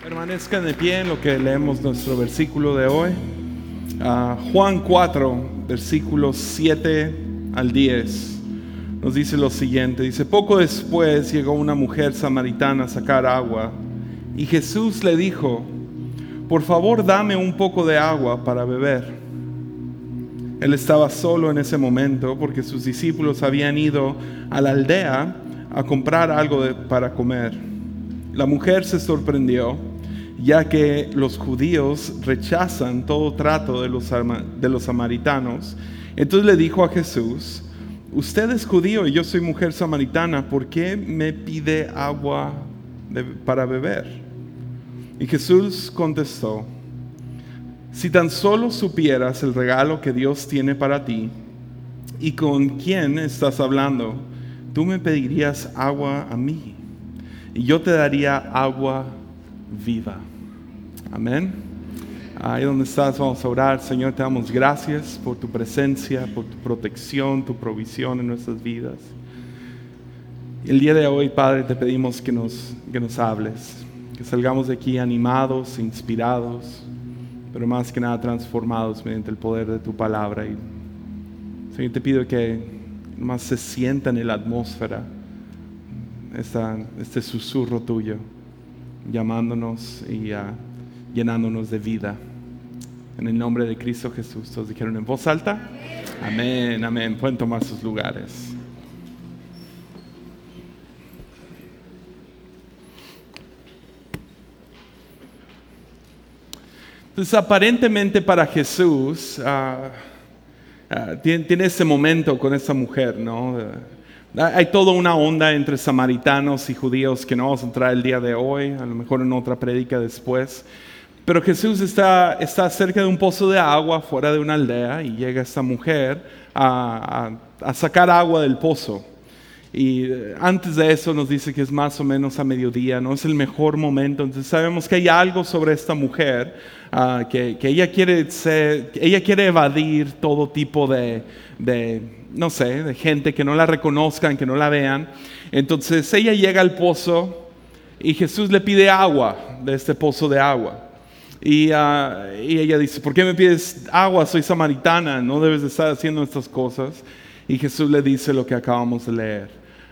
Permanezcan de pie en lo que leemos nuestro versículo de hoy. Juan 4, versículos 7 al 10. Nos dice lo siguiente. Dice: poco después llegó una mujer samaritana a sacar agua. Y Jesús le dijo: por favor, dame un poco de agua para beber. Él estaba solo en ese momento porque sus discípulos habían ido a la aldea a comprar algo para comer. La mujer se sorprendió, ya que los judíos rechazan todo trato de los samaritanos. Entonces le dijo a Jesús: usted es judío y yo soy mujer samaritana, ¿por qué me pide agua para beber? Y Jesús contestó: si tan solo supieras el regalo que Dios tiene para ti y con quién estás hablando, tú me pedirías agua a mí y yo te daría agua viva. Amén. Ahí donde estás vamos a orar. Señor, te damos gracias por tu presencia, por tu protección, tu provisión en nuestras vidas. El día de hoy, Padre, te pedimos que nos hables, que salgamos de aquí animados, inspirados, pero más que nada transformados mediante el poder de tu palabra. Y, Señor, te pido que más se sienta en la atmósfera este susurro tuyo, llamándonos y llenándonos de vida. En el nombre de Cristo Jesús. ¿Todos dijeron en voz alta? Amén, amén. Pueden tomar sus lugares. Entonces, aparentemente para Jesús, tiene ese momento con esa mujer, ¿no? Hay toda una onda entre samaritanos y judíos que no vamos a entrar el día de hoy, a lo mejor en otra prédica después. Pero Jesús está cerca de un pozo de agua fuera de una aldea y llega esta mujer a sacar agua del pozo. Y antes de eso nos dice que es más o menos a mediodía, no es el mejor momento. Entonces sabemos que hay algo sobre esta mujer, que ella quiere evadir todo tipo de gente que no la reconozcan, que no la vean. Entonces ella llega al pozo y Jesús le pide agua de este pozo de agua. Y ella dice: ¿por qué me pides agua? Soy samaritana, no debes de estar haciendo estas cosas. Y Jesús le dice lo que acabamos de leer.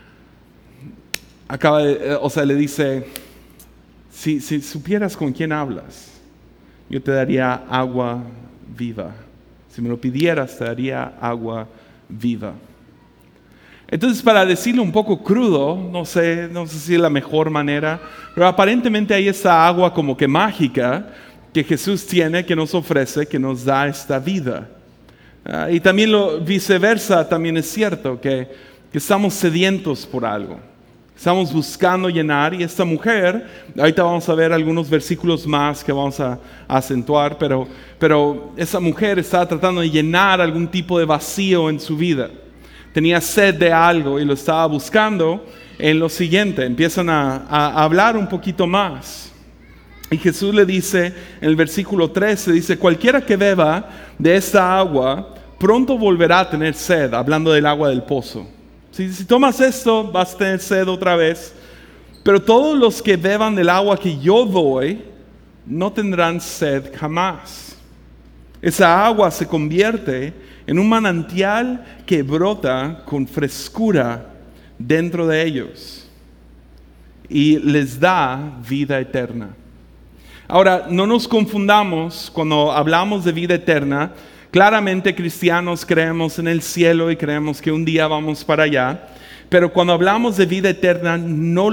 Le dice: si supieras con quién hablas, yo te daría agua viva. Si me lo pidieras, te daría agua viva. Entonces, para decirlo un poco crudo, no sé si es la mejor manera, pero aparentemente hay esa agua como que mágica que Jesús tiene, que nos ofrece, que nos da esta vida. Y también viceversa, también es cierto que estamos sedientos por algo. Estamos buscando llenar, y esta mujer, ahorita vamos a ver algunos versículos más que vamos a acentuar, pero esa mujer estaba tratando de llenar algún tipo de vacío en su vida. Tenía sed de algo y lo estaba buscando en lo siguiente. Empiezan a hablar un poquito más. Y Jesús le dice, en el versículo 13, dice: cualquiera que beba de esta agua, pronto volverá a tener sed, hablando del agua del pozo. Si tomas esto, vas a tener sed otra vez. Pero todos los que beban del agua que yo doy, no tendrán sed jamás. Esa agua se convierte en un manantial que brota con frescura dentro de ellos y les da vida eterna. Ahora, no nos confundamos cuando hablamos de vida eterna. Claramente cristianos creemos en el cielo y creemos que un día vamos para allá. Pero cuando hablamos de vida eterna, no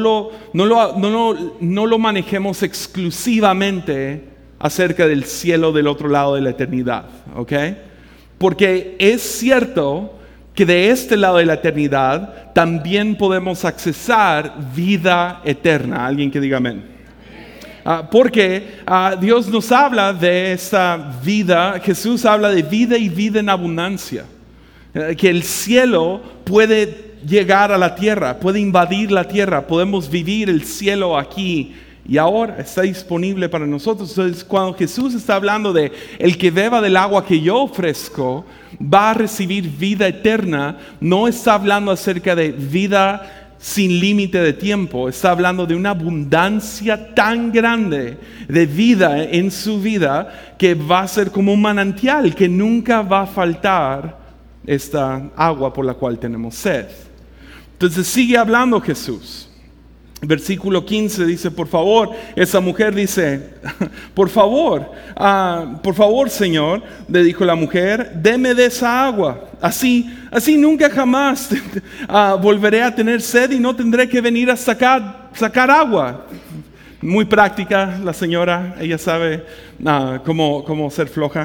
lo manejemos exclusivamente acerca del cielo del otro lado de la eternidad, ¿ok? Porque es cierto que de este lado de la eternidad también podemos accesar vida eterna. Alguien que diga amén. Porque Dios nos habla de esta vida. Jesús habla de vida y vida en abundancia. Que el cielo puede llegar a la tierra, puede invadir la tierra. Podemos vivir el cielo aquí y ahora. Está disponible para nosotros. Entonces, cuando Jesús está hablando de el que beba del agua que yo ofrezco va a recibir vida eterna, no está hablando acerca de vida sin límite de tiempo. Está hablando de una abundancia tan grande de vida en su vida que va a ser como un manantial, que nunca va a faltar esta agua por la cual tenemos sed. Entonces sigue hablando Jesús. Versículo 15 dice, por favor, esa mujer dice, por favor, Señor, le dijo la mujer, deme de esa agua. Así nunca jamás volveré a tener sed y no tendré que venir a sacar agua. Muy práctica la señora, ella sabe cómo ser floja.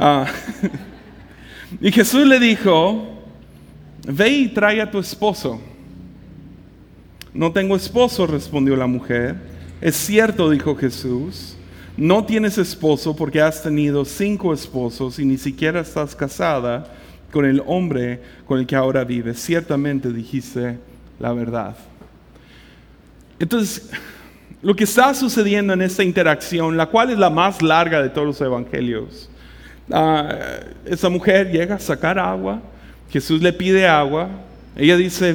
Y Jesús le dijo, ve y trae a tu esposo. No tengo esposo, respondió la mujer. Es cierto, dijo Jesús, no tienes esposo porque has tenido 5 esposos y ni siquiera estás casada con el hombre con el que ahora vives. Ciertamente dijiste la verdad. Entonces, lo que está sucediendo en esta interacción, la cual es la más larga de todos los evangelios, esa mujer llega a sacar agua, Jesús le pide agua, ella dice,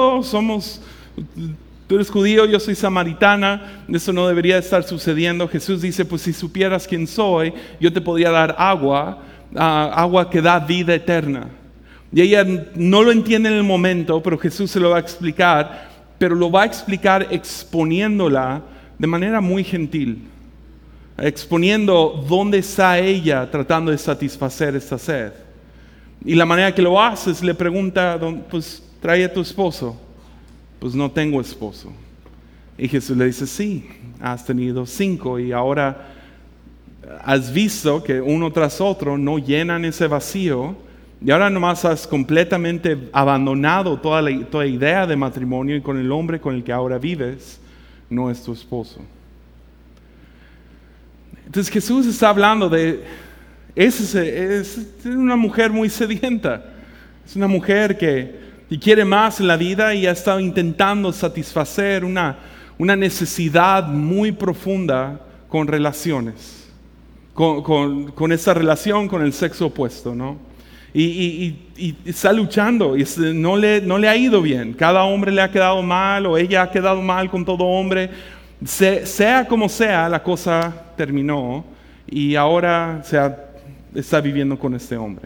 tú eres judío, yo soy samaritana, eso no debería estar sucediendo. Jesús dice, pues si supieras quién soy, yo te podría dar agua que da vida eterna. Y ella no lo entiende en el momento, pero Jesús se lo va a explicar, pero lo va a explicar exponiéndola de manera muy gentil, exponiendo dónde está ella tratando de satisfacer esta sed. Y la manera que lo hace es le pregunta, pues trae a tu esposo. Pues no tengo esposo. Y Jesús le dice, sí, has tenido 5 y ahora has visto que uno tras otro no llenan ese vacío y ahora nomás has completamente abandonado toda idea de matrimonio y con el hombre con el que ahora vives no es tu esposo. Entonces Jesús está hablando es una mujer muy sedienta, es una mujer que quiere más en la vida y ha estado intentando satisfacer una necesidad muy profunda con relaciones, con esa relación con el sexo opuesto, ¿no? Y está luchando y no le ha ido bien. Cada hombre le ha quedado mal o ella ha quedado mal con todo hombre. Sea como sea, la cosa terminó y ahora está viviendo con este hombre.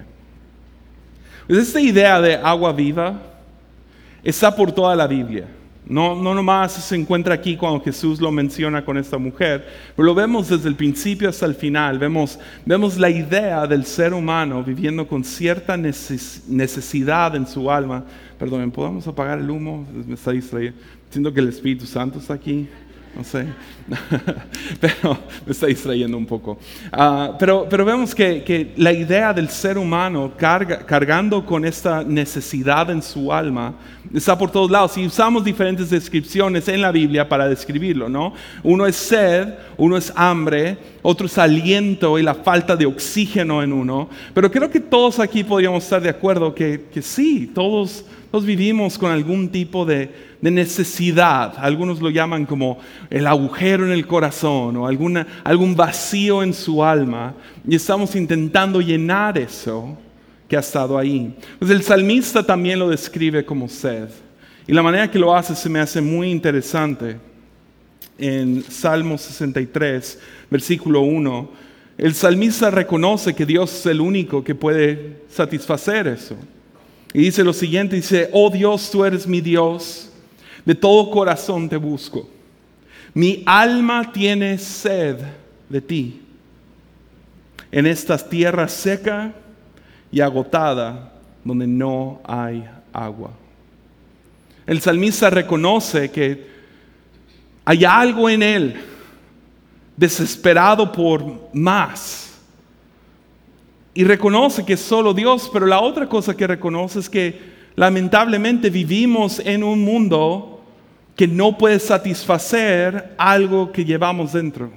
Esta idea de agua viva está por toda la Biblia. No nomás se encuentra aquí cuando Jesús lo menciona con esta mujer, pero lo vemos desde el principio hasta el final. Vemos la idea del ser humano viviendo con cierta necesidad en su alma. Perdón, ¿podemos apagar el humo? Me está distrayendo. Siento que el Espíritu Santo está aquí. No sé, pero me está distrayendo un poco. Pero vemos que la idea del ser humano cargando con esta necesidad en su alma está por todos lados. Y usamos diferentes descripciones en la Biblia para describirlo, ¿no? Uno es sed, uno es hambre, otro es aliento y la falta de oxígeno en uno. Pero creo que todos aquí podríamos estar de acuerdo que sí, todos vivimos con algún tipo de necesidad. Algunos lo llaman como el agujero en el corazón o algún vacío en su alma y estamos intentando llenar eso que ha estado ahí. Pues el salmista también lo describe como sed y la manera que lo hace se me hace muy interesante. En Salmo 63, versículo 1, el salmista reconoce que Dios es el único que puede satisfacer eso. Y dice lo siguiente, dice, oh Dios, tú eres mi Dios, de todo corazón te busco. Mi alma tiene sed de ti. En esta tierra seca y agotada, donde no hay agua. El salmista reconoce que hay algo en él, desesperado por más. Y reconoce que es solo Dios, pero la otra cosa que reconoce es que lamentablemente vivimos en un mundo que no puede satisfacer algo que llevamos dentro.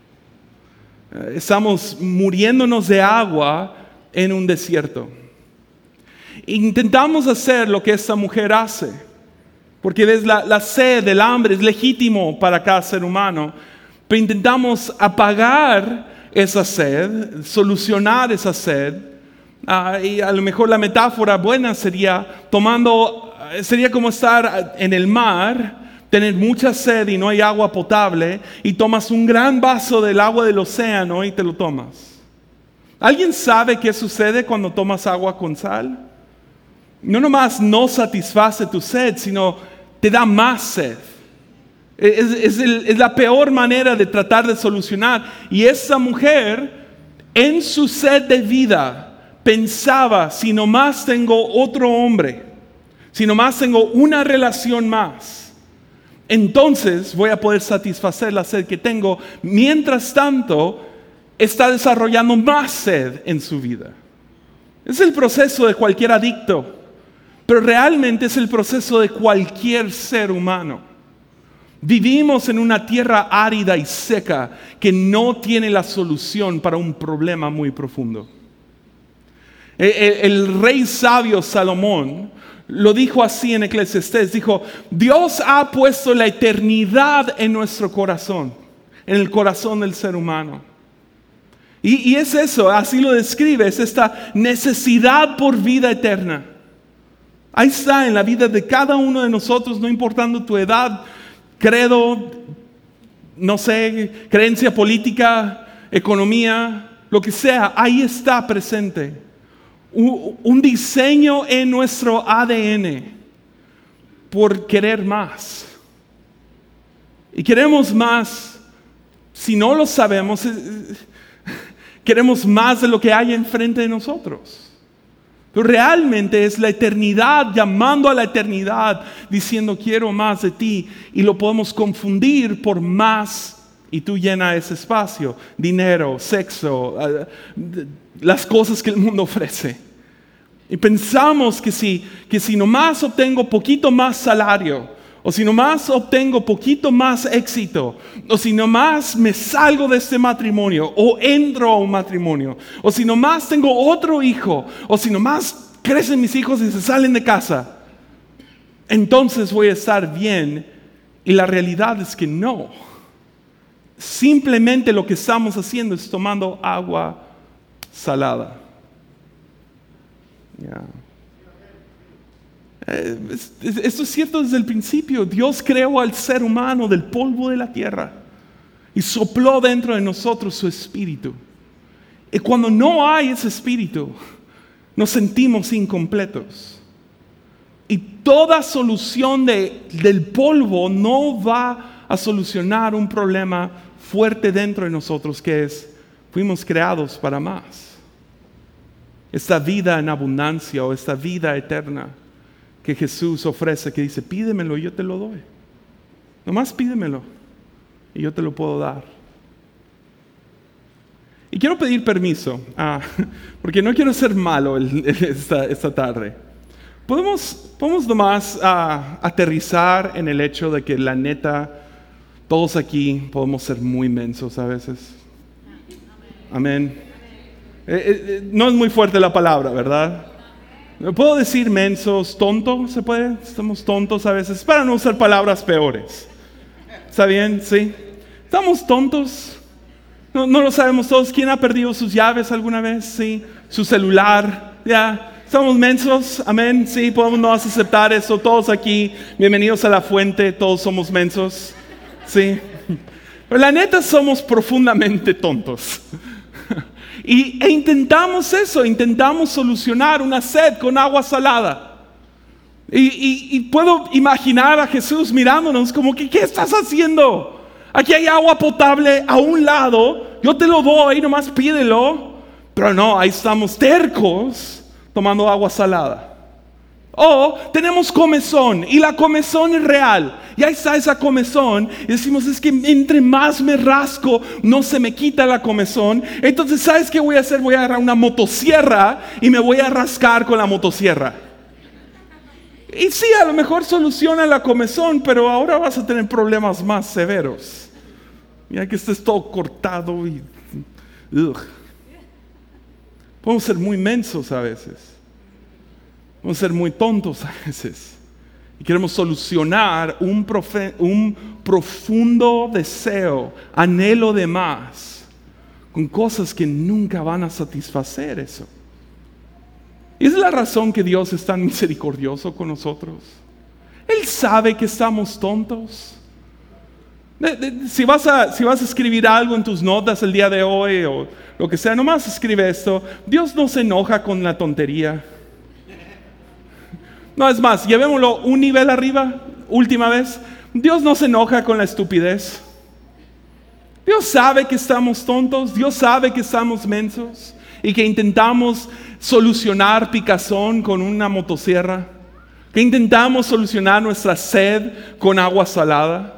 Estamos muriéndonos de agua en un desierto. Intentamos hacer lo que esta mujer hace, porque la sed, el hambre es legítimo para cada ser humano, pero intentamos apagar esa sed, solucionar esa sed, y a lo mejor la metáfora buena sería tomando sería como estar en el mar, tener mucha sed y no hay agua potable, y tomas un gran vaso del agua del océano y te lo tomas. ¿Alguien sabe qué sucede cuando tomas agua con sal? No nomás no satisface tu sed, sino te da más sed. Es la peor manera de tratar de solucionar. Y esa mujer, en su sed de vida, pensaba: si nomás tengo otro hombre, si nomás tengo una relación más, entonces voy a poder satisfacer la sed que tengo. Mientras tanto, está desarrollando más sed en su vida. Es el proceso de cualquier adicto, pero realmente es el proceso de cualquier ser humano. Vivimos en una tierra árida y seca que no tiene la solución para un problema muy profundo. El rey sabio Salomón lo dijo así en Eclesiastés. Dijo: Dios ha puesto la eternidad en nuestro corazón, en el corazón del ser humano. Y es eso, así lo describe, es esta necesidad por vida eterna. Ahí está en la vida de cada uno de nosotros, no importando tu edad, credo, no sé, creencia política, economía, lo que sea, ahí está presente. Un diseño en nuestro ADN por querer más. Y queremos más, si no lo sabemos, queremos más de lo que hay enfrente de nosotros. Pero realmente es la eternidad llamando a la eternidad, diciendo: quiero más de ti. Y lo podemos confundir por más, y tú llenas ese espacio: dinero, sexo, las cosas que el mundo ofrece. Y pensamos que si nomás obtengo poquito más salario, o si nomás obtengo poquito más éxito, o si nomás me salgo de este matrimonio, o entro a un matrimonio, o si nomás tengo otro hijo, o si nomás crecen mis hijos y se salen de casa, entonces voy a estar bien. Y la realidad es que no. Simplemente lo que estamos haciendo es tomando agua salada. Esto es cierto desde el principio. Dios creó al ser humano del polvo de la tierra y sopló dentro de nosotros su espíritu. Y cuando no hay ese espíritu, nos sentimos incompletos. Y toda solución del polvo no va a solucionar un problema fuerte dentro de nosotros, que es: fuimos creados para más. Esta vida en abundancia, o esta vida eterna que Jesús ofrece, que dice: pídemelo y yo te lo doy. Nomás pídemelo y yo te lo puedo dar. Y quiero pedir permiso, porque no quiero ser malo esta tarde. ¿Podemos nomás aterrizar en el hecho de que la neta, todos aquí podemos ser muy mensos a veces? Amén. No es muy fuerte la palabra, ¿verdad? ¿Puedo decir mensos, tontos? ¿Se puede? Estamos tontos a veces, para no usar palabras peores. ¿Está bien? ¿Sí? ¿Estamos tontos? No lo sabemos todos. ¿Quién ha perdido sus llaves alguna vez? Sí. ¿Su celular? Ya. ¿Estamos mensos? Amén. Sí, podemos no aceptar eso. Todos aquí, bienvenidos a la fuente, todos somos mensos. Sí. Pero la neta, somos profundamente tontos. E intentamos eso, intentamos solucionar una sed con agua salada. Y puedo imaginar a Jesús mirándonos como que: ¿qué estás haciendo? Aquí hay agua potable a un lado, yo te lo doy, nomás pídelo. Pero no, ahí estamos tercos tomando agua salada. O tenemos comezón, y la comezón es real. Y ahí está esa comezón, y decimos: es que entre más me rasco, no se me quita la comezón. Entonces, ¿sabes qué voy a hacer? Voy a agarrar una motosierra y me voy a rascar con la motosierra. Y sí, a lo mejor soluciona la comezón, pero ahora vas a tener problemas más severos. Mira que estés todo cortado y... Podemos ser muy mensos a veces. Podemos ser muy tontos a veces. Y queremos solucionar un profundo deseo, anhelo de más, con cosas que nunca van a satisfacer eso. Y es la razón que Dios es tan misericordioso con nosotros. Él sabe que estamos tontos. Si vas a escribir algo en tus notas el día de hoy o lo que sea, nomás escribe esto: Dios no se enoja con la tontería. No, es más, llevémoslo un nivel arriba, última vez. Dios no se enoja con la estupidez. Dios sabe que estamos tontos, Dios sabe que estamos mensos y que intentamos solucionar picazón con una motosierra, que intentamos solucionar nuestra sed con agua salada.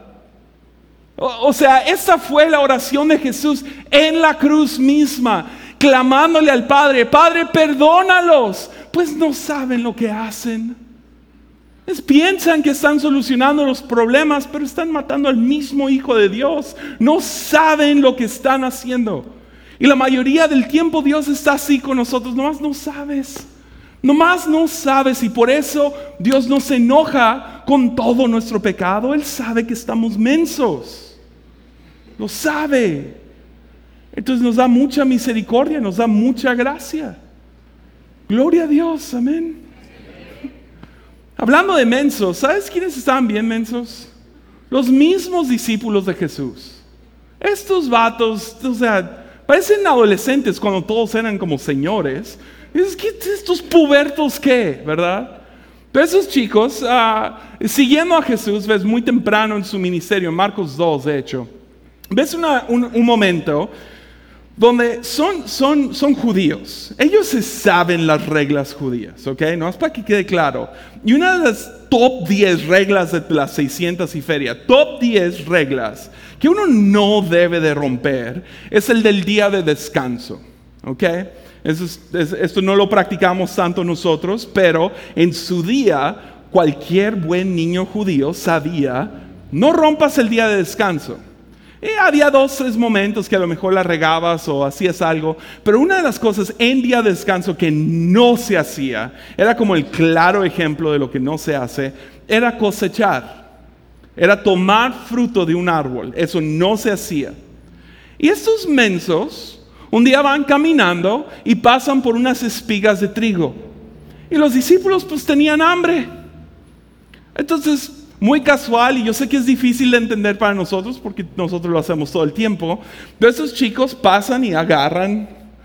O sea, esa fue la oración de Jesús en la cruz misma, clamándole al Padre: Padre, perdónalos, pues no saben lo que hacen. Piensan que están solucionando los problemas, pero están matando al mismo Hijo de Dios. No saben lo que están haciendo. Y la mayoría del tiempo Dios está así con nosotros: nomás no sabes. Nomás no sabes, y por eso Dios no se enoja con todo nuestro pecado. Él sabe que estamos mensos. Lo sabe. Entonces nos da mucha misericordia, nos da mucha gracia. Gloria a Dios, amén. Hablando de mensos, ¿sabes quiénes estaban bien mensos? Los mismos discípulos de Jesús. Estos vatos, o sea, parecen adolescentes cuando todos eran como señores. ¿Estos pubertos qué? ¿Verdad? Pero esos chicos, siguiendo a Jesús, ves muy temprano en su ministerio, en Marcos 2 de hecho, ves un momento donde son judíos. Ellos se saben las reglas judías, ¿ok? No es para que quede claro. Y una de las top 10 reglas de las 600 y feria, top 10 reglas que uno no debe de romper, es el del día de descanso, ¿ok? Esto no lo practicamos tanto nosotros, pero en su día cualquier buen niño judío sabía: no rompas el día de descanso. Y había 2, 3 momentos que a lo mejor la regabas o hacías algo, pero una de las cosas en día de descanso que no se hacía, era como el claro ejemplo de lo que no se hace, era cosechar, era tomar fruto de un árbol. Eso no se hacía. Y estos mensos un día van caminando y pasan por unas espigas de trigo, y los discípulos pues tenían hambre. Entonces, muy casual, y yo sé que es difícil de entender para nosotros porque nosotros lo hacemos todo el tiempo, pero esos chicos pasan y agarran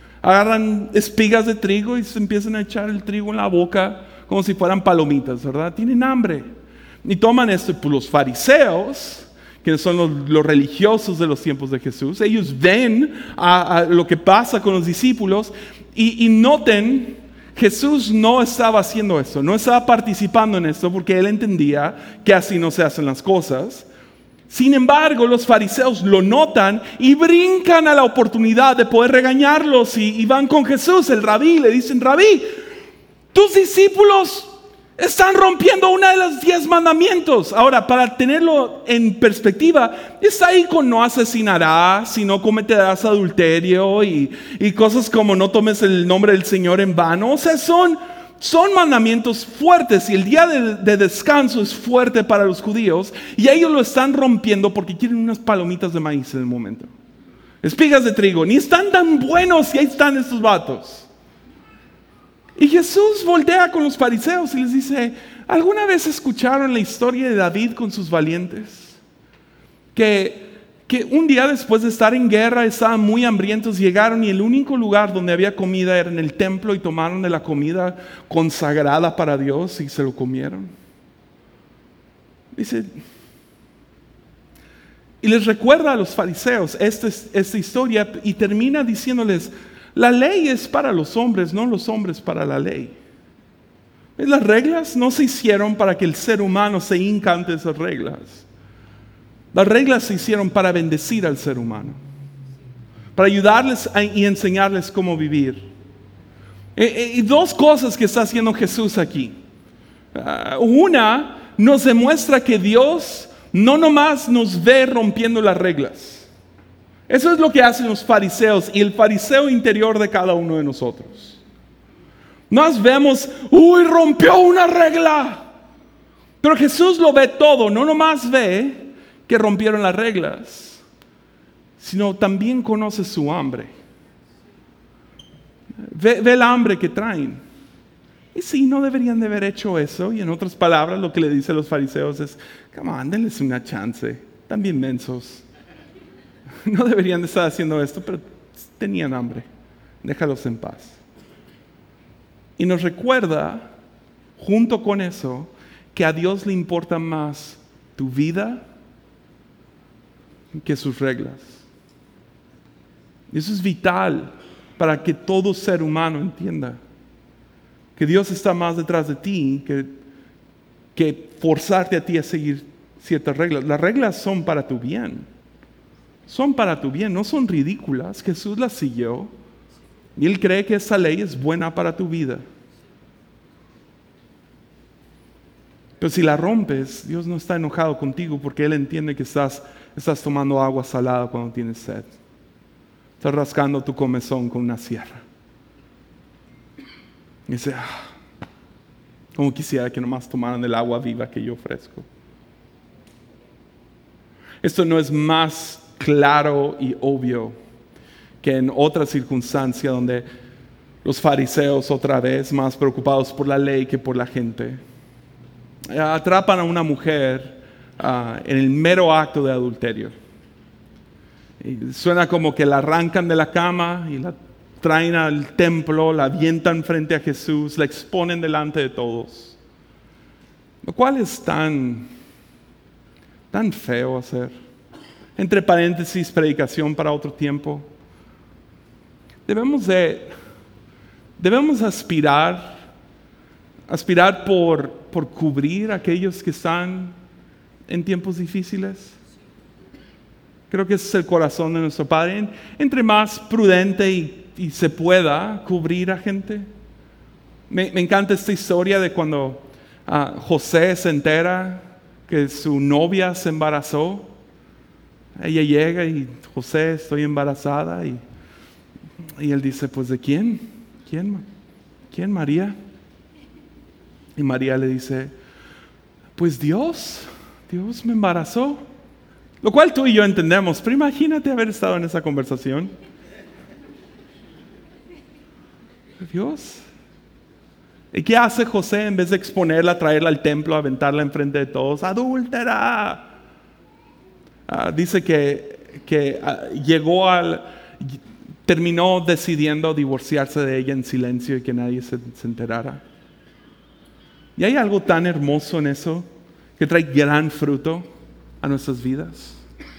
espigas de trigo y se empiezan a echar el trigo en la boca como si fueran palomitas, ¿verdad? Tienen hambre. Y toman esto, y pues los fariseos, que son los religiosos de los tiempos de Jesús, ellos ven a lo que pasa con los discípulos y noten: Jesús no estaba haciendo esto, no estaba participando en esto porque él entendía que así no se hacen las cosas. Sin embargo, los fariseos lo notan y brincan a la oportunidad de poder regañarlos y van con Jesús, el rabí, y le dicen: Rabí, tus discípulos están rompiendo uno de los 10 mandamientos. Ahora, para tenerlo en perspectiva, está ahí con no asesinarás, si no cometerás adulterio y cosas como no tomes el nombre del Señor en vano. O sea, son mandamientos fuertes, y el día de descanso es fuerte para los judíos, y ellos lo están rompiendo porque quieren unas palomitas de maíz en el momento. Espigas de trigo, ni están tan buenos, y ahí están estos vatos. Y Jesús voltea con los fariseos y les dice: ¿alguna vez escucharon la historia de David con sus valientes? Que un día después de estar en guerra estaban muy hambrientos, llegaron y el único lugar donde había comida era en el templo, y tomaron de la comida consagrada para Dios y se lo comieron. Dice, y les recuerda a los fariseos esta historia, y termina diciéndoles: la ley es para los hombres, no los hombres para la ley. Las reglas no se hicieron para que el ser humano se hinca ante esas reglas. Las reglas se hicieron para bendecir al ser humano, para ayudarles y enseñarles cómo vivir. Y 2 cosas que está haciendo Jesús aquí. Una, nos demuestra que Dios no nomás nos ve rompiendo las reglas. Eso es lo que hacen los fariseos y el fariseo interior de cada uno de nosotros. Nos vemos: ¡uy, rompió una regla! Pero Jesús lo ve todo. No nomás ve que rompieron las reglas, sino también conoce su hambre. Ve el hambre que traen. Y sí, no deberían de haber hecho eso. Y en otras palabras, lo que le dice a los fariseos es, come on, denles una chance, están bien mensos. No deberían de estar haciendo esto, pero tenían hambre. Déjalos en paz. Y nos recuerda, junto con eso, que a Dios le importa más tu vida que sus reglas. Y eso es vital para que todo ser humano entienda que Dios está más detrás de ti que forzarte a ti a seguir ciertas reglas. Las reglas son para tu bien. Son para tu bien, no son ridículas. Jesús las siguió y Él cree que esa ley es buena para tu vida. Pero si la rompes, Dios no está enojado contigo porque Él entiende que estás tomando agua salada cuando tienes sed. Estás rascando tu comezón con una sierra. Y dice, como quisiera que nomás tomaran el agua viva que yo ofrezco. Esto no es más claro y obvio que en otra circunstancia donde los fariseos, otra vez más preocupados por la ley que por la gente, atrapan a una mujer en el mero acto de adulterio. Y suena como que la arrancan de la cama y la traen al templo, la avientan frente a Jesús, la exponen delante de todos. Lo cual es tan feo hacer. Entre paréntesis, predicación para otro tiempo. Debemos aspirar por cubrir a aquellos que están en tiempos difíciles. Creo que ese es el corazón de nuestro Padre. Entre más prudente y se pueda cubrir a gente. Me encanta esta historia de cuando José se entera que su novia se embarazó. Ella llega y José, estoy embarazada. Y él dice, pues ¿de quién? ¿Quién, María? Y María le dice, pues Dios me embarazó. Lo cual tú y yo entendemos, pero imagínate haber estado en esa conversación. Dios. ¿Y qué hace José en vez de exponerla, traerla al templo, aventarla enfrente de todos? ¡Adúltera! Dice que terminó decidiendo divorciarse de ella en silencio y que nadie se enterara. Y hay algo tan hermoso en eso que trae gran fruto a nuestras vidas.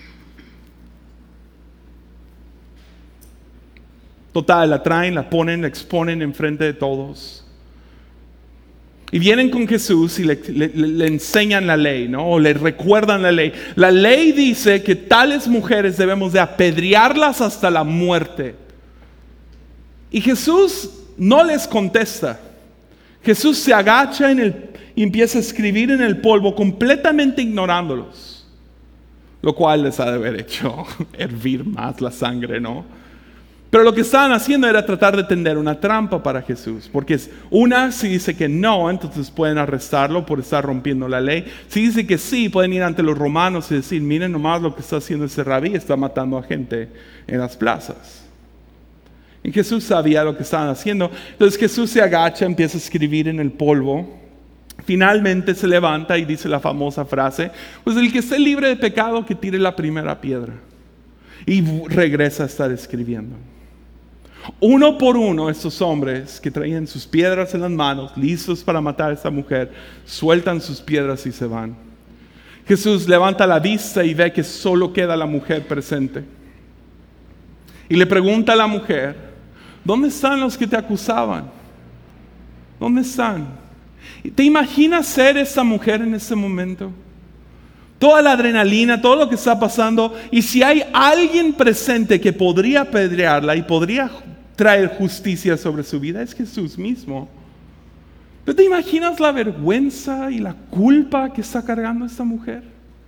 Total, la traen, la ponen, la exponen enfrente de todos. Y vienen con Jesús y le enseñan la ley, ¿no? O le recuerdan la ley. La ley dice que tales mujeres debemos de apedrearlas hasta la muerte. Y Jesús no les contesta. Jesús se agacha y empieza a escribir en el polvo, completamente ignorándolos. Lo cual les ha de haber hecho hervir más la sangre, ¿no? Pero lo que estaban haciendo era tratar de tender una trampa para Jesús. Porque si dice que no, entonces pueden arrestarlo por estar rompiendo la ley. Si dice que sí, pueden ir ante los romanos y decir, miren nomás lo que está haciendo ese rabí, está matando a gente en las plazas. Y Jesús sabía lo que estaban haciendo. Entonces Jesús se agacha, empieza a escribir en el polvo. Finalmente se levanta y dice la famosa frase, pues el que esté libre de pecado que tire la primera piedra. Y regresa a estar escribiendo. Uno por uno estos hombres que traían sus piedras en las manos, listos para matar a esta mujer, sueltan sus piedras y se van. Jesús levanta la vista y ve que solo queda la mujer presente. Y le pregunta a la mujer, ¿dónde están los que te acusaban? ¿Dónde están? ¿Te imaginas ser esa mujer en ese momento? Toda la adrenalina, todo lo que está pasando. Y si hay alguien presente que podría apedrearla y podría traer justicia sobre su vida, es Jesús mismo. ¿Pero te imaginas la vergüenza y la culpa que está cargando esta mujer?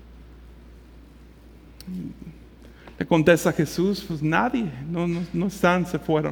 Le contesta Jesús, pues nadie, no están, se fueron.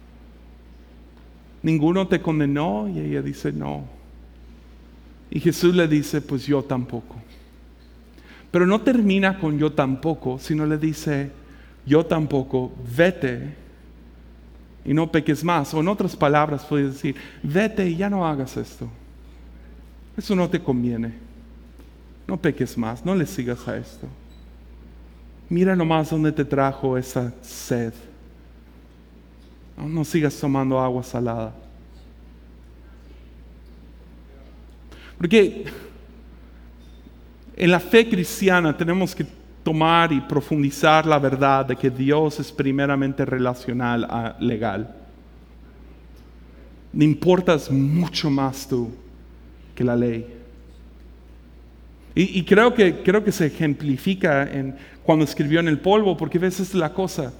Ninguno te condenó, y ella dice no. Y Jesús le dice, pues yo tampoco. Pero no termina con yo tampoco, sino le dice, yo tampoco, vete y no peques más. O en otras palabras puedes decir, vete y ya no hagas esto. Eso no te conviene. No peques más, no le sigas a esto. Mira nomás dónde te trajo esa sed. No sigas tomando agua salada. Porque en la fe cristiana tenemos que tomar y profundizar la verdad de que Dios es primeramente relacional a legal. Le importas mucho más tú que la ley. Y creo que se ejemplifica cuando escribió en el polvo, porque a veces es la cosa.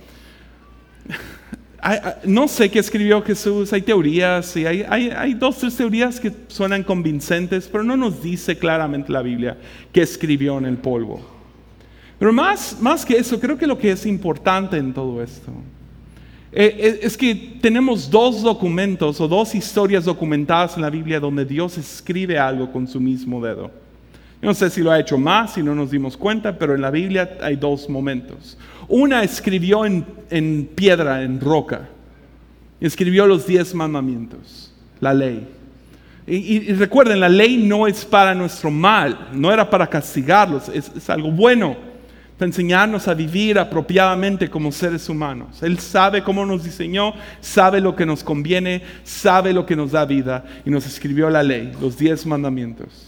No sé qué escribió Jesús, hay teorías, y hay 2 o 3 teorías que suenan convincentes, pero no nos dice claramente la Biblia qué escribió en el polvo. Pero más que eso, creo que lo que es importante en todo esto es que tenemos 2 documentos o 2 historias documentadas en la Biblia donde Dios escribe algo con su mismo dedo. Yo no sé si lo ha hecho más, si no nos dimos cuenta, pero en la Biblia hay 2 momentos. Una escribió en piedra, en roca. Escribió los 10 mandamientos, la ley. Y recuerden, la ley no es para nuestro mal, no era para castigarlos, es algo bueno, para enseñarnos a vivir apropiadamente como seres humanos. Él sabe cómo nos diseñó, sabe lo que nos conviene, sabe lo que nos da vida, y nos escribió la ley, los 10 mandamientos.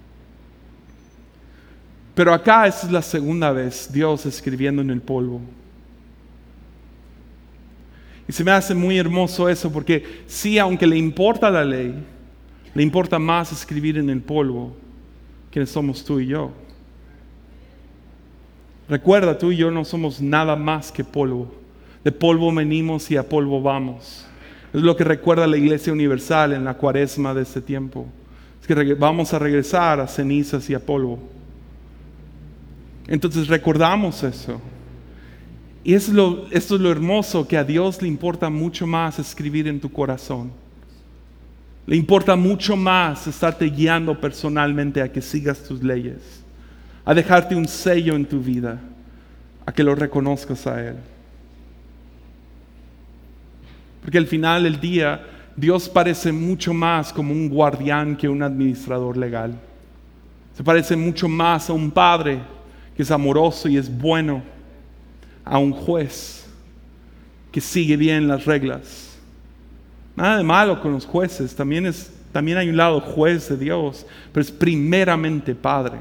Pero acá esta es la segunda vez Dios escribiendo en el polvo. Y se me hace muy hermoso eso, porque sí, aunque le importa la ley, le importa más escribir en el polvo, quienes somos tú y yo. Recuerda, tú y yo no somos nada más que polvo. De polvo venimos y a polvo vamos. Es lo que recuerda la Iglesia Universal en la Cuaresma de este tiempo. Es que vamos a regresar a cenizas y a polvo. Entonces recordamos eso. Y esto es lo hermoso, que a Dios le importa mucho más escribir en tu corazón. Le importa mucho más estarte guiando personalmente a que sigas tus leyes, a dejarte un sello en tu vida, a que lo reconozcas a Él. Porque al final del día, Dios parece mucho más como un guardián que un administrador legal. Se parece mucho más a un padre que es amoroso y es bueno, a un juez que sigue bien las reglas. Nada de malo con los jueces, también hay un lado juez de Dios, pero es primeramente Padre.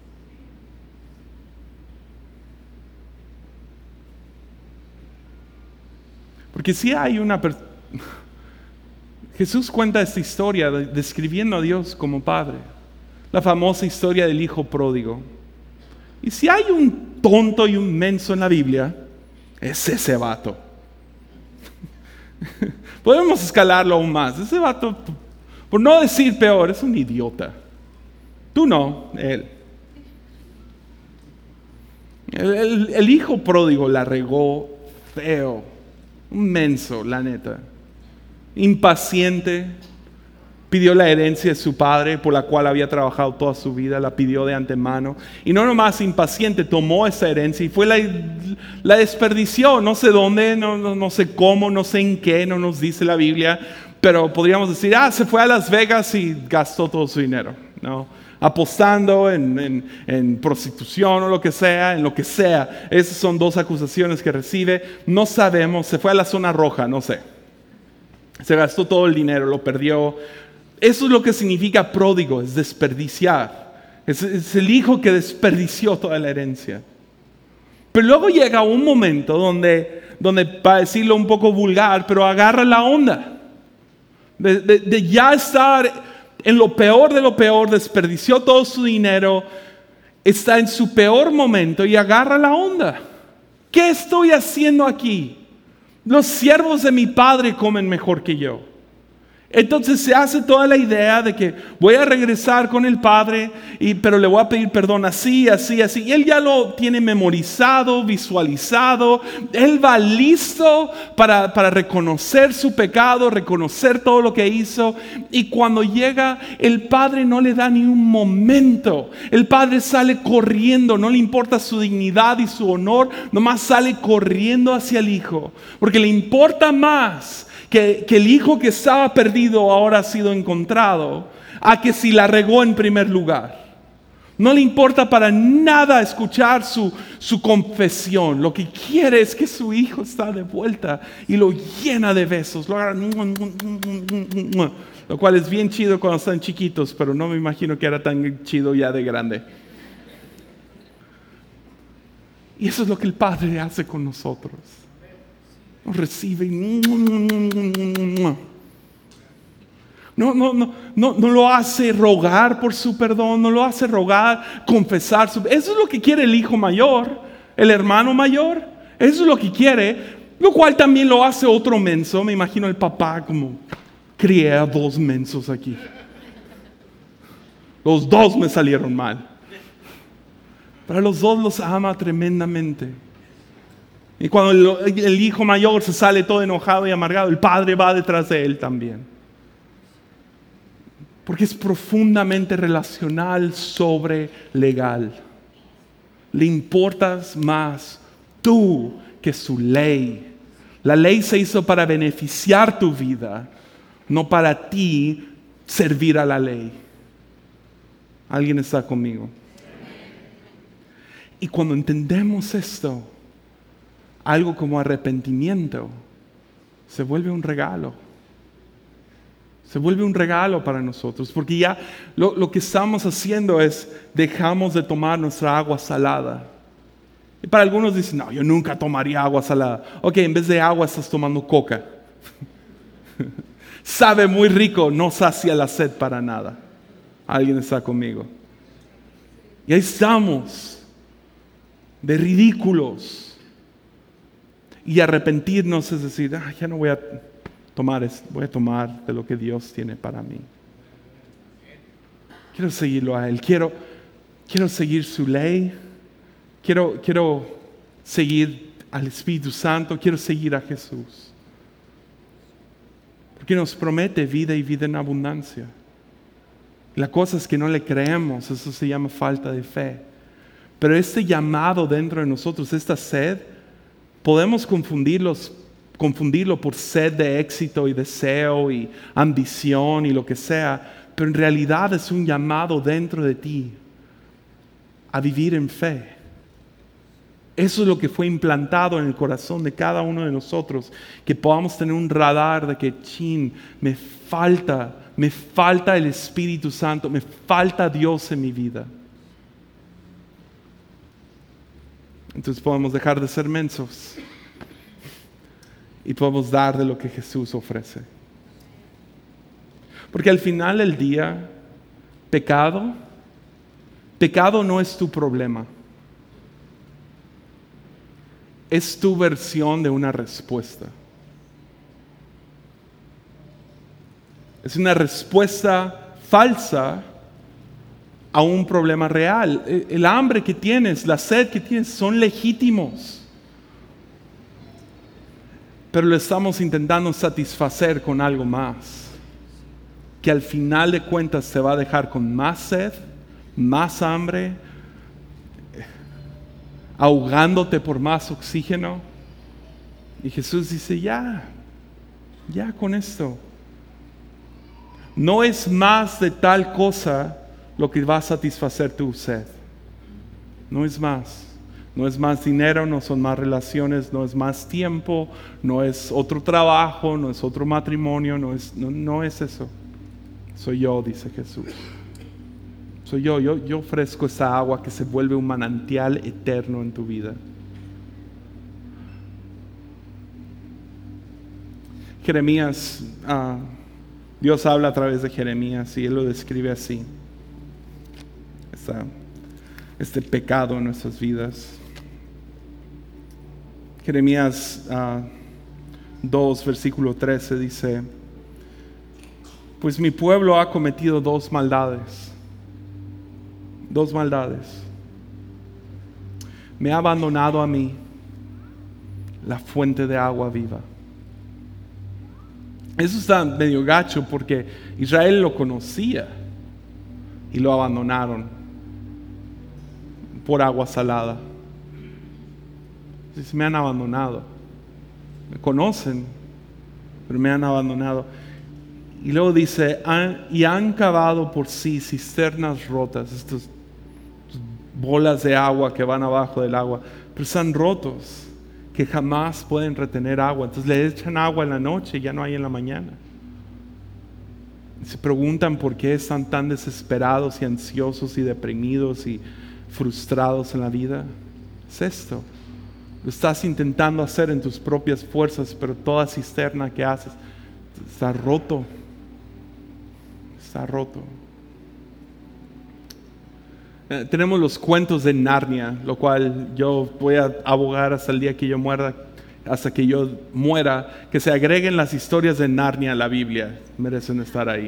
Porque si hay Jesús cuenta esta historia describiendo a Dios como Padre, la famosa historia del hijo pródigo. Y si hay un tonto y un menso en la Biblia, es ese vato. Podemos escalarlo aún más. Ese vato, por no decir peor, es un idiota. Tú no, él. El hijo pródigo la regó feo. Un menso, la neta. Impaciente. Pidió la herencia de su padre, por la cual había trabajado toda su vida, la pidió de antemano. Y no nomás impaciente, tomó esa herencia y la desperdició, no sé dónde, no sé cómo, no sé en qué, no nos dice la Biblia, pero podríamos decir, se fue a Las Vegas y gastó todo su dinero, ¿no? Apostando en prostitución o lo que sea, en lo que sea. Esas son 2 acusaciones que recibe, no sabemos, se fue a la zona roja, no sé. Se gastó todo el dinero, lo perdió. Eso es lo que significa pródigo, es desperdiciar. Es el hijo que desperdició toda la herencia. Pero luego llega un momento donde para decirlo un poco vulgar, pero agarra la onda. De ya estar en lo peor de lo peor, desperdició todo su dinero, está en su peor momento y agarra la onda. ¿Qué estoy haciendo aquí? Los siervos de mi padre comen mejor que yo. Entonces se hace toda la idea de que voy a regresar con el Padre, pero le voy a pedir perdón así, así, así. Y él ya lo tiene memorizado, visualizado. Él va listo para reconocer su pecado, reconocer todo lo que hizo. Y cuando llega, el Padre no le da ni un momento. El Padre sale corriendo, no le importa su dignidad y su honor, nomás sale corriendo hacia el Hijo. Porque le importa más que el hijo que estaba perdido ahora ha sido encontrado, a que si la regó en primer lugar. No le importa para nada escuchar su confesión. Lo que quiere es que su hijo está de vuelta y lo llena de besos. Lo cual es bien chido cuando están chiquitos, pero no me imagino que era tan chido ya de grande. Y eso es lo que el Padre hace con nosotros. Nos recibe y no lo hace rogar por su perdón, no lo hace rogar, confesar eso es lo que quiere el hijo mayor, el hermano mayor. Eso es lo que quiere, lo cual también lo hace otro menso. Me imagino el papá como: crié a 2 mensos aquí, los 2 me salieron mal, pero a los 2 los ama tremendamente. Y cuando el hijo mayor se sale todo enojado y amargado, el padre va detrás de él también. Porque es profundamente relacional sobre legal. Le importas más tú que su ley. La ley se hizo para beneficiar tu vida, no para ti servir a la ley. ¿Alguien está conmigo? Y cuando entendemos esto, algo como arrepentimiento se vuelve un regalo. Se vuelve un regalo para nosotros, porque ya lo que estamos haciendo es dejamos de tomar nuestra agua salada. Y para algunos dicen: no, yo nunca tomaría agua salada. Ok, en vez de agua estás tomando coca. Sabe muy rico, no sacia la sed para nada. ¿Alguien está conmigo? Y ahí estamos, de ridículos. Y arrepentirnos es decir: ya no voy a tomar esto, voy a tomar de lo que Dios tiene para mí. Quiero seguirlo a Él, quiero seguir su ley, quiero seguir al Espíritu Santo, quiero seguir a Jesús. Porque nos promete vida y vida en abundancia. La cosa es que no le creemos, eso se llama falta de fe. Pero este llamado dentro de nosotros, esta sed, podemos confundirlo por sed de éxito y deseo y ambición y lo que sea, pero en realidad es un llamado dentro de ti a vivir en fe. Eso es lo que fue implantado en el corazón de cada uno de nosotros, que podamos tener un radar de que me falta el Espíritu Santo, me falta Dios en mi vida. Entonces podemos dejar de ser mensos y podemos dar de lo que Jesús ofrece. Porque al final del día, pecado no es tu problema. Es tu versión de una respuesta. Es una respuesta falsa a un problema real. El hambre que tienes, la sed que tienes son legítimos. Pero lo estamos intentando satisfacer con algo más, que al final de cuentas te va a dejar con más sed, más hambre, ahogándote por más oxígeno. Y Jesús dice: ya con esto. No es más de tal cosa lo que va a satisfacer tu sed. No es más. No es más dinero, no son más relaciones, no es más tiempo, no es otro trabajo, no es otro matrimonio, no es eso. Soy yo, dice Jesús. Soy yo ofrezco esa agua que se vuelve un manantial eterno en tu vida. Jeremías, Dios habla a través de Jeremías y Él lo describe así. Este pecado en nuestras vidas. Jeremías 2, versículo 13 dice: Pues mi pueblo ha cometido dos maldades. Dos maldades. Me ha abandonado a mí, la fuente de agua viva. Eso está medio gacho porque Israel lo conocía y lo abandonaron por agua salada. Entonces, me han abandonado. Me conocen, pero me han abandonado. Y luego dice, y han cavado por sí cisternas rotas, estas bolas de agua que van abajo del agua, pero están rotos, que jamás pueden retener agua. Entonces le echan agua en la noche y ya no hay en la mañana. Se preguntan por qué están tan desesperados y ansiosos y deprimidos y frustrados en la vida. Es esto. Lo estás intentando hacer en tus propias fuerzas, pero toda cisterna que haces está roto. Está roto. Tenemos los cuentos de Narnia, lo cual yo voy a abogar hasta el día que yo muera, que se agreguen las historias de Narnia a la Biblia. Merecen estar ahí.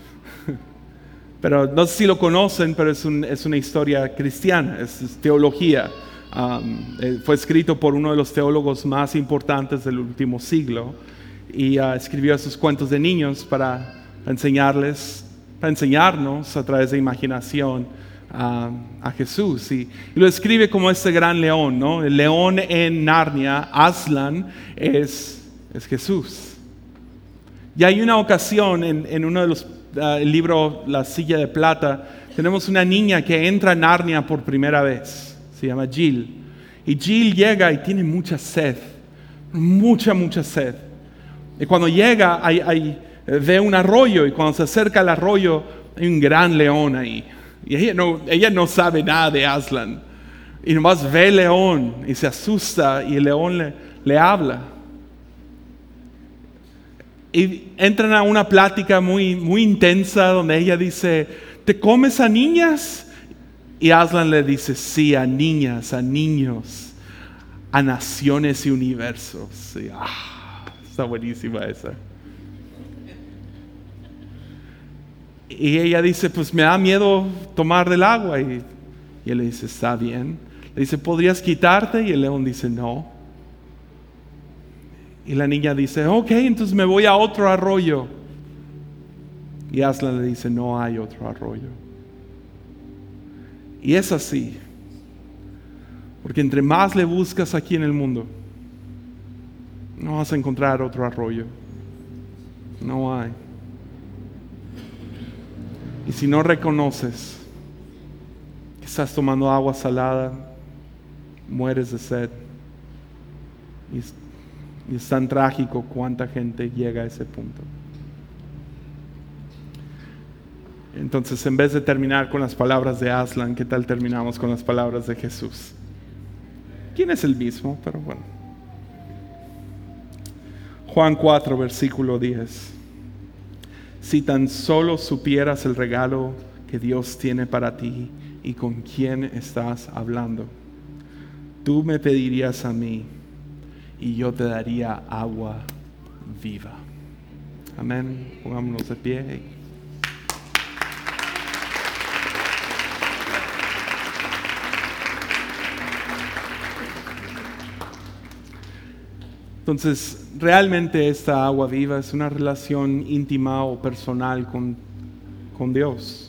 Pero no sé si lo conocen, pero es una historia cristiana, es teología. Fue escrito por uno de los teólogos más importantes del último siglo y escribió esos cuentos de niños para enseñarnos a través de imaginación a Jesús. Y lo escribe como este gran león, ¿no? El león en Narnia, Aslan, es Jesús. Y hay una ocasión en uno de los el libro La Silla de Plata, tenemos una niña que entra a Narnia por primera vez. Se llama Jill. Y Jill llega y tiene mucha sed. Mucha sed. Y cuando llega, ve un arroyo. Y cuando se acerca al arroyo, hay un gran león ahí. Y ella no sabe nada de Aslan. Y nomás ve el león y se asusta. Y el león le habla. Y entran a una plática muy intensa donde ella dice, ¿te comes a niñas? Y Aslan le dice, sí, a niñas, a niños, a naciones y universos. Y, está buenísima esa. Y ella dice, pues me da miedo tomar del agua. Y él le dice, está bien. Le dice, ¿podrías quitarte? Y el león dice, no. Y la niña dice, ok, entonces me voy a otro arroyo. Y Aslan le dice, no hay otro arroyo. Y es así. Porque entre más le buscas aquí en el mundo, no vas a encontrar otro arroyo. No hay. Y si no reconoces que estás tomando agua salada, mueres de sed. Y es tan trágico cuánta gente llega a ese punto. Entonces, en vez de terminar con las palabras de Aslan, ¿qué tal terminamos con las palabras de Jesús? ¿Quién es el mismo? Pero bueno. Juan 4, versículo 10. Si tan solo supieras el regalo que Dios tiene para ti y con quién estás hablando, tú me pedirías a mí y yo te daría agua viva. Amén. Pongámonos de pie. Entonces, realmente esta agua viva es una relación íntima o personal con Dios.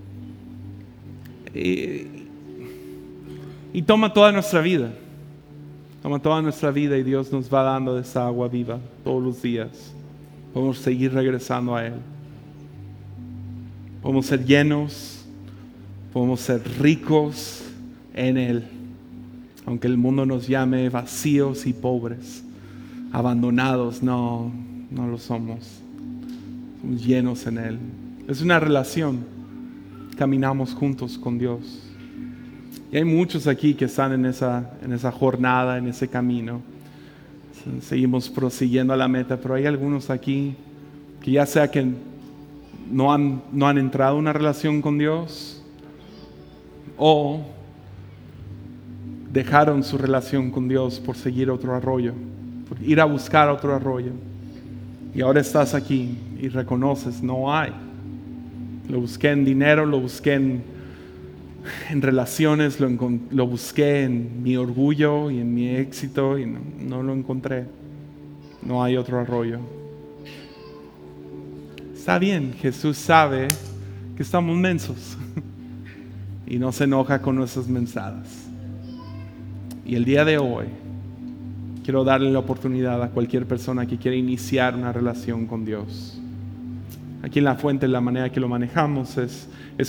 Y toma toda nuestra vida. Toma toda nuestra vida y Dios nos va dando de esa agua viva todos los días. Podemos seguir regresando a Él. Podemos ser llenos, podemos ser ricos en Él. Aunque el mundo nos llame vacíos y pobres, abandonados, no lo somos. Somos llenos en Él. Es una relación. Caminamos juntos con Dios. Y hay muchos aquí que están en esa jornada, en ese camino. Seguimos prosiguiendo a la meta, pero hay algunos aquí que ya sea que no han entrado en una relación con Dios o dejaron su relación con Dios por seguir otro arroyo, por ir a buscar otro arroyo. Y ahora estás aquí y reconoces, no hay. Lo busqué en dinero, lo busqué en relaciones, lo busqué en mi orgullo y en mi éxito y no lo encontré. No hay otro arroyo. Está bien, Jesús sabe que estamos mensos y no se enoja con nuestras mensadas. Y el día de hoy quiero darle la oportunidad a cualquier persona que quiera iniciar una relación con Dios. Aquí en La Fuente la manera que lo manejamos es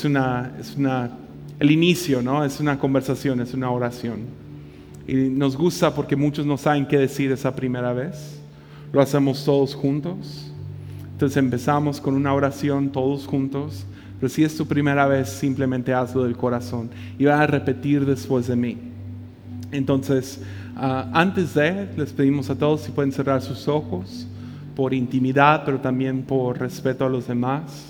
el inicio, ¿no? Es una conversación, es una oración. Y nos gusta porque muchos no saben qué decir esa primera vez. Lo hacemos todos juntos. Entonces empezamos con una oración todos juntos. Pero si es tu primera vez, simplemente hazlo del corazón y vas a repetir después de mí. Entonces, les pedimos a todos si pueden cerrar sus ojos por intimidad, pero también por respeto a los demás.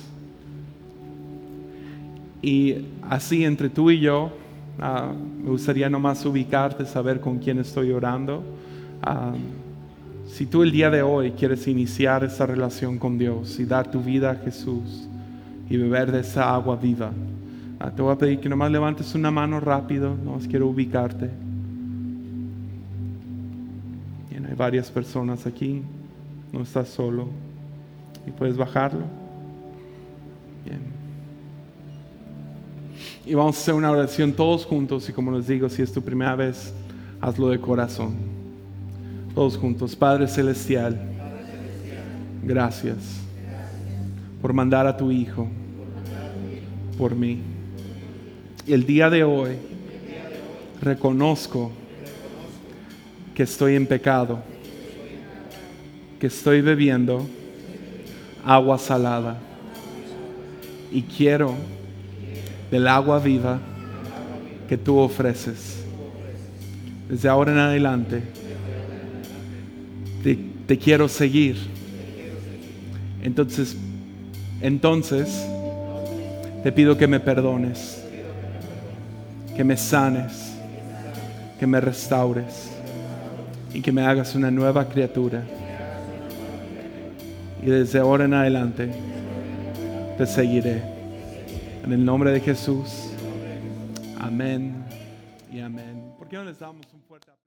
Y así entre tú y yo, me gustaría nomás ubicarte, saber con quién estoy orando. Si tú el día de hoy quieres iniciar esa relación con Dios y dar tu vida a Jesús y beber de esa agua viva, te voy a pedir que nomás levantes una mano rápido, nomás quiero ubicarte. Bien, hay varias personas aquí, no estás solo y puedes bajarlo. Bien. Y vamos a hacer una oración todos juntos y como les digo, si es tu primera vez, hazlo de corazón. Todos juntos. Padre Celestial, gracias por mandar a tu Hijo por mí. Y el día de hoy reconozco que estoy en pecado, que estoy bebiendo agua salada y quiero del agua viva que tú ofreces. Desde ahora en adelante te quiero seguir. Entonces te pido que me perdones, que me sanes, que me restaures y que me hagas una nueva criatura. Y desde ahora en adelante te seguiré. En el nombre de Jesús. Amén y amén. ¿Por qué no les damos un fuerte aplauso?